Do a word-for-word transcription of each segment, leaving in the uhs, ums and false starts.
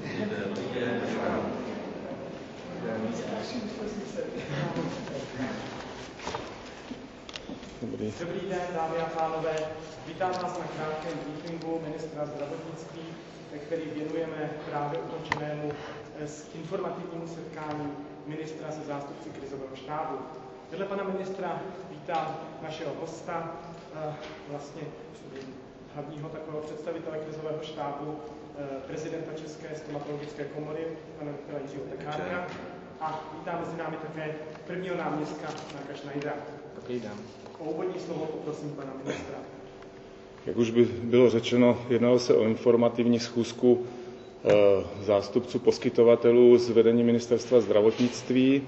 Dobrý. Dobrý den, dámy a pánové. Vítám vás na krátkém briefingu ministra zdravotnictví, který věnujeme právě ukončenému informativnímu setkání ministra se zástupci krizového štábu. Vedle pana ministra vítám našeho hosta, vlastně hlavního takového představitele krizového štábu, prezidenta České stomatologické komory, pana doktora Jiřího Pekárka. A vítám mezi námi také prvního náměstka Marka Schneidera. Dobrý den. O úvodní slovo poprosím pana ministra. Jak už by bylo řečeno, jednalo se o informativní schůzku e, zástupců poskytovatelů z vedení ministerstva zdravotnictví. E,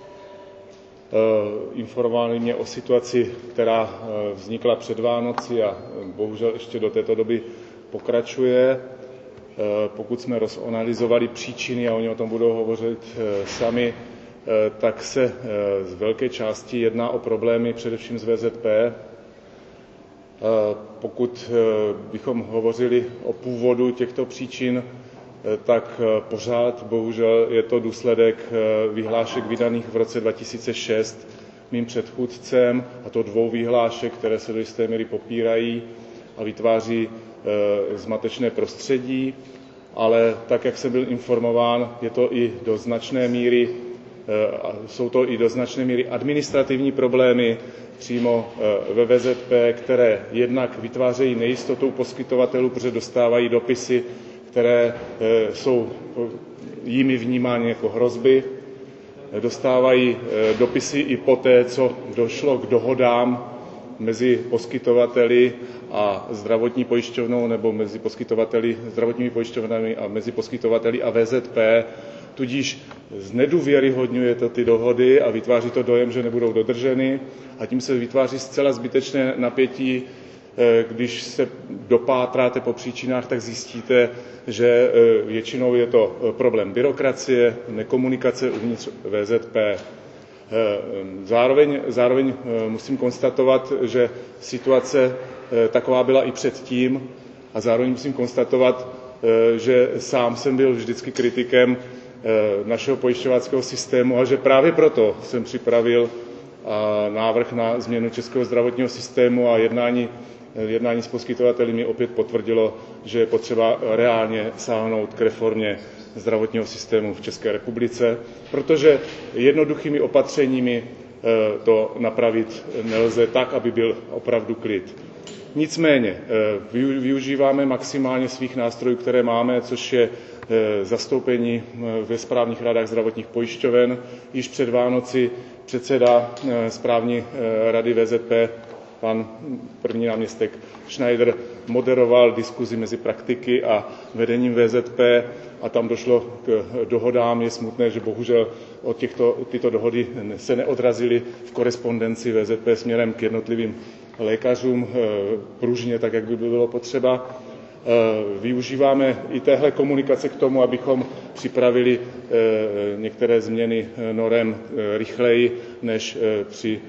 informovali mě o situaci, která e, vznikla před Vánoci a bohužel ještě do této doby pokračuje. E, pokud jsme rozanalyzovali příčiny, a oni o tom budou hovořit e, sami, e, tak se e, z velké části jedná o problémy především z V Z P. Pokud bychom hovořili o původu těchto příčin, tak pořád bohužel je to důsledek vyhlášek vydaných v roce dva tisíce šest mým předchůdcem, a to dvou vyhlášek, které se do jisté míry popírají a vytváří zmatečné prostředí, ale tak, jak jsem byl informován, je to i do značné míry, jsou to i do značné míry administrativní problémy přímo ve V Z P, které jednak vytvářejí nejistotu poskytovatelů, protože dostávají dopisy, které jsou jimi vnímány jako hrozby. Dostávají dopisy i poté, co došlo k dohodám mezi poskytovateli a zdravotní pojišťovnou, nebo mezi poskytovateli, zdravotními pojišťovnami a mezi poskytovateli a V Z P. Tudíž znedůvěryhodňuje to ty dohody a vytváří to dojem, že nebudou dodrženy, a tím se vytváří zcela zbytečné napětí. Když se dopátráte po příčinách, tak zjistíte, že většinou je to problém byrokracie, nekomunikace uvnitř V Z P. Zároveň, zároveň musím konstatovat, že situace taková byla i předtím, a zároveň musím konstatovat, že sám jsem byl vždycky kritikem našeho pojišťovacího systému a že právě proto jsem připravil návrh na změnu českého zdravotního systému, a jednání, jednání s poskytovateli mi opět potvrdilo, že je potřeba reálně sáhnout k reformě zdravotního systému v České republice, protože jednoduchými opatřeními to napravit nelze tak, aby byl opravdu klid. Nicméně využíváme maximálně svých nástrojů, které máme, což je zastoupení ve správních radách zdravotních pojišťoven. Již před Vánoci předseda správní rady V Z P, pan první náměstek Schneider, moderoval diskuzi mezi praktiky a vedením V Z P, a tam došlo k dohodám. Je smutné, že bohužel od těchto, tyto dohody se neodrazily v korespondenci V Z P směrem k jednotlivým lékařům pružně, tak jak by bylo potřeba. Využíváme i téhle komunikace k tomu, abychom připravili některé změny norem rychleji než při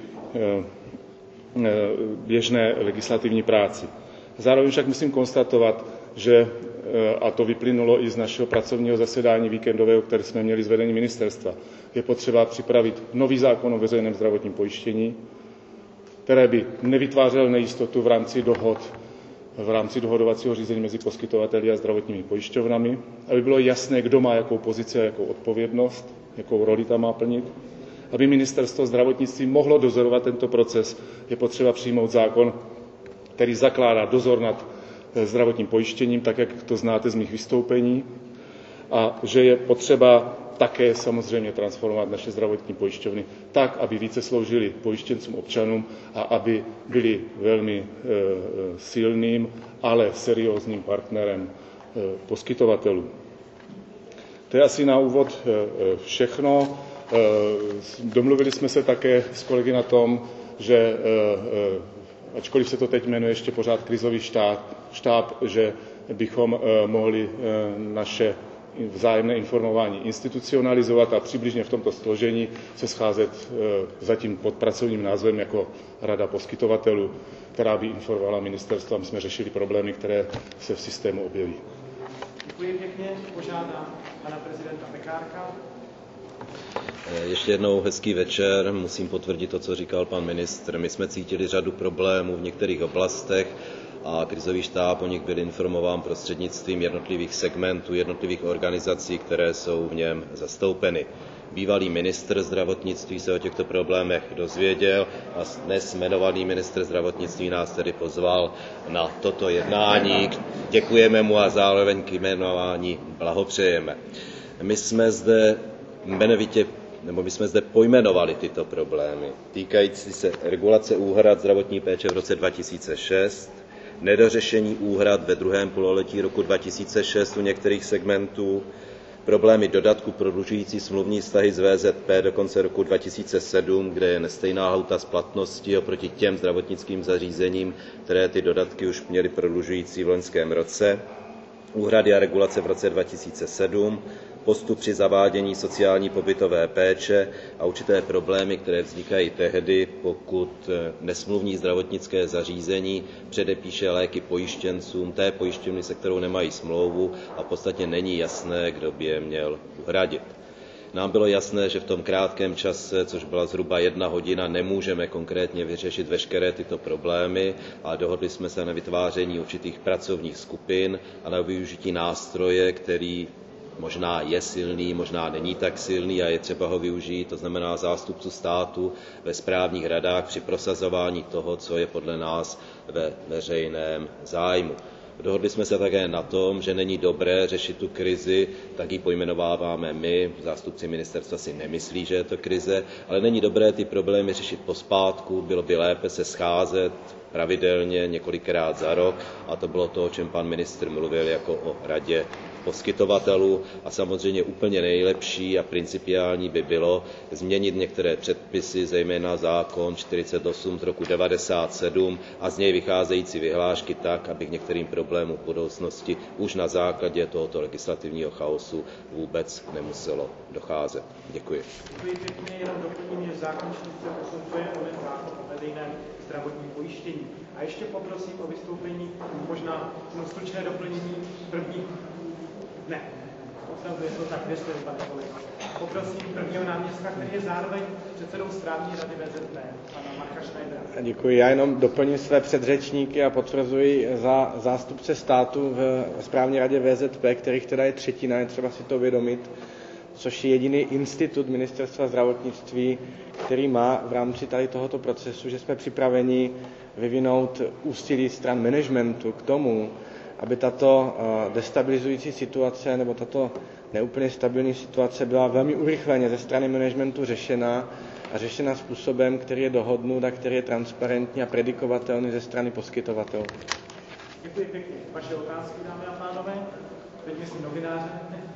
běžné legislativní práci. Zároveň však musím konstatovat, že, a to vyplynulo i z našeho pracovního zasedání víkendového, které jsme měli s vedením ministerstva, je potřeba připravit nový zákon o veřejném zdravotním pojištění, které by nevytvářel nejistotu v rámci dohod, v rámci dohodovacího řízení mezi poskytovateli a zdravotními pojišťovnami, aby bylo jasné, kdo má jakou pozici a jakou odpovědnost, jakou roli tam má plnit. Aby ministerstvo zdravotnictví mohlo dozorovat tento proces, je potřeba přijmout zákon, který zakládá dozor nad zdravotním pojištěním, tak jak to znáte z mých vystoupení, a že je potřeba také samozřejmě transformovat naše zdravotní pojišťovny tak, aby více sloužily pojištěncům, občanům, a aby byly velmi e, silným, ale seriózním partnerem e, poskytovatelů. To je asi na úvod e, všechno. E, domluvili jsme se také s kolegy na tom, že e, e, ačkoliv se to teď jmenuje ještě pořád krizový štáb, štáb že bychom e, mohli e, naše vzájemné informování institucionalizovat a přibližně v tomto složení se scházet zatím pod pracovním názvem jako Rada poskytovatelů, která by informovala ministerstvo, a my jsme řešili problémy, které se v systému objeví. Děkuji pěkně, požádám pana prezidenta Pekárka. Ještě jednou hezký večer. Musím potvrdit to, co říkal pan ministr. My jsme cítili řadu problémů v některých oblastech a krizový štáb o nich byl informován prostřednictvím jednotlivých segmentů, jednotlivých organizací, které jsou v něm zastoupeny. Bývalý ministr zdravotnictví se o těchto problémech dozvěděl a dnes jmenovaný ministr zdravotnictví nás tedy pozval na toto jednání. Děkujeme mu a zároveň k jmenování blahopřejeme. My jsme zde jmenovitě nebo my jsme zde pojmenovali tyto problémy týkající se regulace úhrad zdravotní péče v roce dva tisíce šest, nedořešení úhrad ve druhém pololetí roku dva tisíce šest u některých segmentů, problémy dodatku prodlužující smluvní vztahy z V Z P do konce roku dva tisíce sedm, kde je nestejná lhůta splatnosti oproti těm zdravotnickým zařízením, které ty dodatky už měly prodlužující v loňském roce, úhrady a regulace v roce dva tisíce sedm, postup při zavádění sociální pobytové péče a určité problémy, které vznikají tehdy, pokud nesmluvní zdravotnické zařízení předepíše léky pojištěncům té pojišťovny, se kterou nemají smlouvu a v podstatě není jasné, kdo by je měl uhradit. Nám bylo jasné, že v tom krátkém čase, což byla zhruba jedna hodina, nemůžeme konkrétně vyřešit veškeré tyto problémy, ale dohodli jsme se na vytváření určitých pracovních skupin a na využití nástroje, který možná je silný, možná není tak silný a je třeba ho využít, to znamená zástupců státu ve správních radách při prosazování toho, co je podle nás ve veřejném zájmu. Dohodli jsme se také na tom, že není dobré řešit tu krizi, tak ji pojmenováváme my, zástupci ministerstva si nemyslí, že je to krize, ale není dobré ty problémy řešit pospátku, bylo by lépe se scházet pravidelně několikrát za rok a to bylo to, o čem pan ministr mluvil jako o radě poskytovatelů a samozřejmě úplně nejlepší a principiální by bylo změnit některé předpisy, zejména zákon čtyřicet osm z roku devadesát sedm a z něj vycházející vyhlášky tak, aby k některým problémům v budoucnosti už na základě tohoto legislativního chaosu vůbec nemuselo docházet. Děkuji. Děkuji pěkně, jenom doplním, že zákon čtyřicet osm to je onen zákon o veřejném zdravotním pojištění. A ještě poprosím o vystoupení, možná stručné doplnění první. Ne, opravdu je to tak, věřte, pane kolego. Poprosím prvního náměstka, který je zároveň předsedou správní rady V Z P, pana Marka Schneidera. Děkuji, já jenom doplním své předřečníky a potvrzuji za zástupce státu v správní radě V Z P, kterých teda je třetina, je třeba si to uvědomit, což je jediný institut ministerstva zdravotnictví, který má v rámci tady tohoto procesu, že jsme připraveni vyvinout úsilí stran managementu k tomu, aby tato destabilizující situace nebo tato neúplně stabilní situace byla velmi urychleně ze strany managementu řešena a řešena způsobem, který je dohodnut a který je transparentní a predikovatelný ze strany poskytovatelů. Děkuji pěkně. Vaše otázky, dámy a pánové. Teď myslím novináře.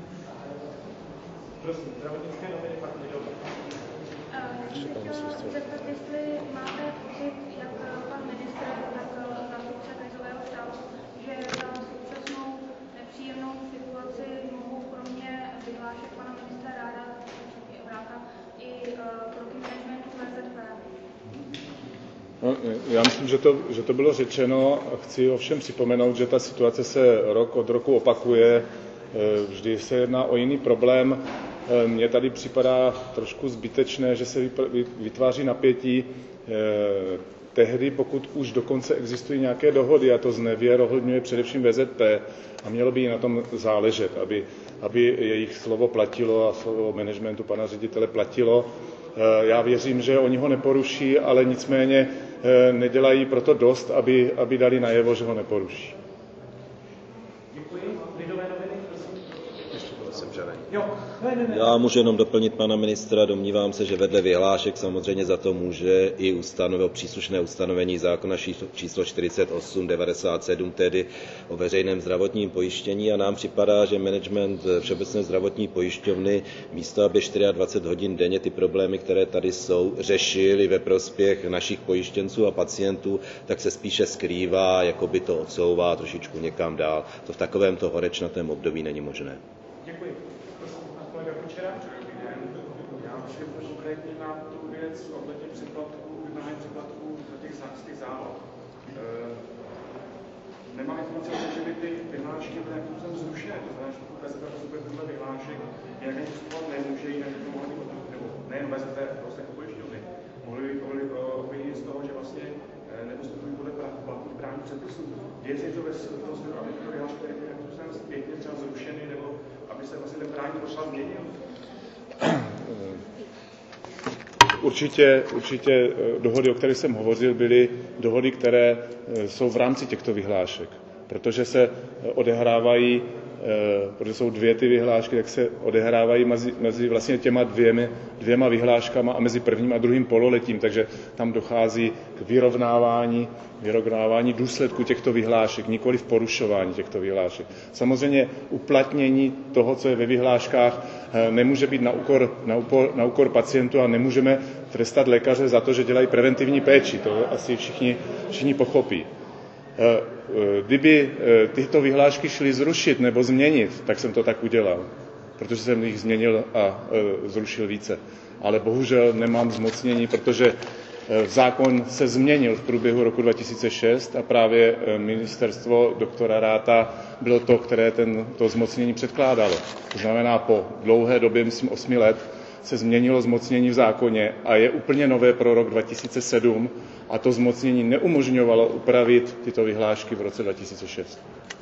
Prosím, zdravotnické noviny, pak lidové. Bych chtěla zeptat, jestli máte pocit, jak pan ministr, tak zástupce krizového štábu, že za současnou nepříjemnou situaci mohou kromě vyhlášek pana ministra Ráda Vráka i kroky managementu V Z P. No, já myslím, že to, že to bylo řečeno. Chci ovšem připomenout, že ta situace se rok od roku opakuje. Vždy se jedná o jiný problém. Mně tady připadá trošku zbytečné, že se vytváří napětí tehdy, pokud už dokonce existují nějaké dohody, a to znevěrohodňuje především V Z P, a mělo by jí na tom záležet, aby, aby jejich slovo platilo a slovo managementu pana ředitele platilo. Já věřím, že oni ho neporuší, ale nicméně nedělají proto dost, aby, aby dali najevo, že ho neporuší. Já můžu jenom doplnit pana ministra, domnívám se, že vedle vyhlášek samozřejmě za to může i ustanoveno, příslušné ustanovení zákona číslo čtyřicet osm devadesát sedm, tedy o veřejném zdravotním pojištění, a nám připadá, že management Všeobecné zdravotní pojišťovny místo, aby dvacet čtyři hodin denně ty problémy, které tady jsou, řešili ve prospěch našich pojištěnců a pacientů, tak se spíše skrývá, jako by to odsouvá trošičku někam dál. To v takovémto horečnatém období není možné. Děkuji. Já všem konkrétně na tu věc ohledně přeplatků, vymáhání přeplatků za těch, těch záloh. nemám informace o tom, že by ty vyhlášky byly nějakým způsobem zrušené. To znamená, že pokud V Z P postupuje podle vyhlášek, nějakým způsobem nemůže jít, takže to mohli být, nebo nejen V Z P, prostě jako pojišťovny, mohli být obvinit z toho, že vlastně nepostupují podle platných právních předpisů. Děje se to ve smyslu, aby tyto vyhlášky byly nějakým způsobem zpětně třeba zrušeny, nebo aby se vlastně ten právní poslal změnil? Určitě, určitě dohody, o kterých jsem hovořil, byly dohody, které jsou v rámci těchto vyhlášek, protože se odehrávají, protože jsou dvě ty vyhlášky, tak se odehrávají mezi, mezi vlastně těma dvěmi, dvěma vyhláškama a mezi prvním a druhým pololetím, takže tam dochází k vyrovnávání, vyrovnávání důsledku těchto vyhlášek, nikoli v porušování těchto vyhlášek. Samozřejmě uplatnění toho, co je ve vyhláškách, nemůže být na úkor, na úkor, na úkor pacientů a nemůžeme trestat lékaře za to, že dělají preventivní péči. To asi všichni, všichni pochopí. Kdyby tyto vyhlášky šly zrušit nebo změnit, tak jsem to tak udělal, protože jsem jich změnil a zrušil více. Ale bohužel nemám zmocnění, protože zákon se změnil v průběhu roku dva tisíce šest a právě ministerstvo doktora Ratha bylo to, které ten, to zmocnění předkládalo. To znamená, po dlouhé době, myslím osmi let, se změnilo zmocnění v zákoně a je úplně nové pro rok dva tisíce sedm a to zmocnění neumožňovalo upravit tyto vyhlášky v roce dva tisíce šest.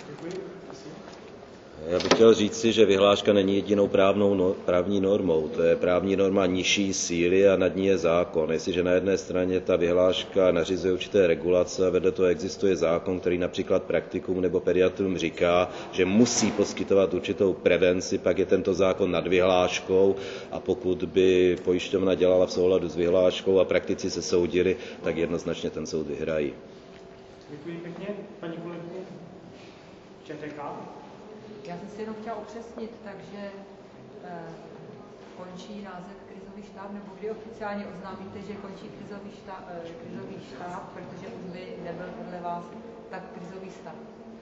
Já bych chtěl říci, že vyhláška není jedinou právnou no, právní normou. To je právní norma nižší síly a nad ní je zákon. Jestliže na jedné straně ta vyhláška nařizuje určité regulace a vedle toho existuje zákon, který například praktikům nebo pediatrům říká, že musí poskytovat určitou prevenci, pak je tento zákon nad vyhláškou a pokud by pojišťovna dělala v souladu s vyhláškou a praktici se soudili, tak jednoznačně ten soud vyhrají. Děkuji pěkně. Paní kolegyně ČTK. Já jsem si jenom chtěla upřesnit, takže eh, končí název krizový štáb, nebo kdy oficiálně oznámíte, že končí krizový štáb, eh, krizový štáb, protože už by nebyl podle vás tak krizový stav?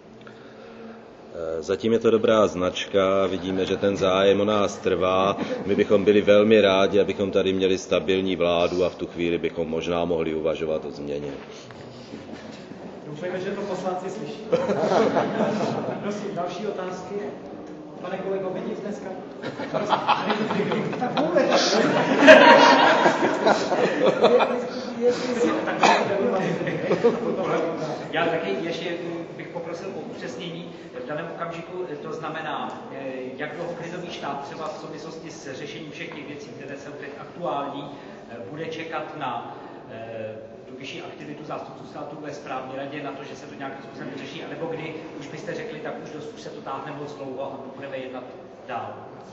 Zatím je to dobrá značka, vidíme, že ten zájem o nás trvá. My bychom byli velmi rádi, abychom tady měli stabilní vládu a v tu chvíli bychom možná mohli uvažovat o změně. Doufejme, že to poslanci slyší. Prosím, další otázky. Pane kolego, vy nic dneska? Tak vůbec. Já taky ještě bych poprosil o upřesnění. V daném okamžiku to znamená, jak dlouho krizový štáb třeba v souvislosti s řešením všech těch věcí, které jsou teď aktuální, bude čekat na tu vyšší aktivitu zástupců států ve správní radě, na to, že se to nějakým způsobem řeší, anebo kdy už byste řekli, tak už, dost, už se to táhne moc dlouho a budeme jednat dál.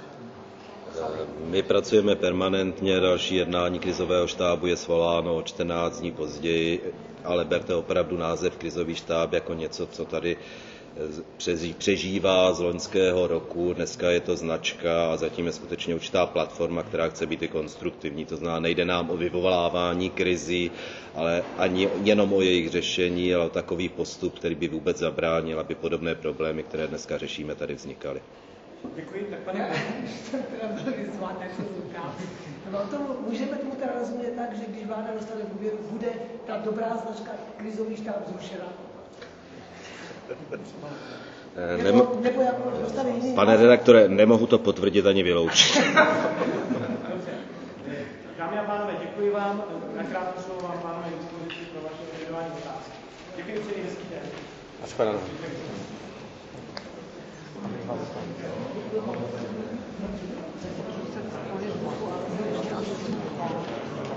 My pracujeme permanentně, další jednání krizového štábu je svoláno o čtrnáct dní později, ale berte opravdu název krizový štáb jako něco, co tady přežívá z loňského roku. Dneska je to značka a zatím je skutečně určitá platforma, která chce být i konstruktivní. To znamená, nejde nám o vyvolávání krizí, ale ani jenom o jejich řešení, ale o takový postup, který by vůbec zabránil, aby podobné problémy, které dneska řešíme, tady vznikaly. Děkuji, tak pane. Jsem teda byl vyzván, tak se říká. No tomu, můžeme tomu teda rozumět tak, že když vláda dostane důvěru, bude ta dobrá značka krizový štáb zrušena? Nemo... Nebo, nebo jako dostane jiný... Pane redaktore, nemohu to potvrdit ani vyloučit. Dámy a pánové, děkuji vám. Na krátkou slovo vám pánové dispozici pro vaše individuální otázky. Děkuji, přeji hezký den. Naschledanou. Thank you.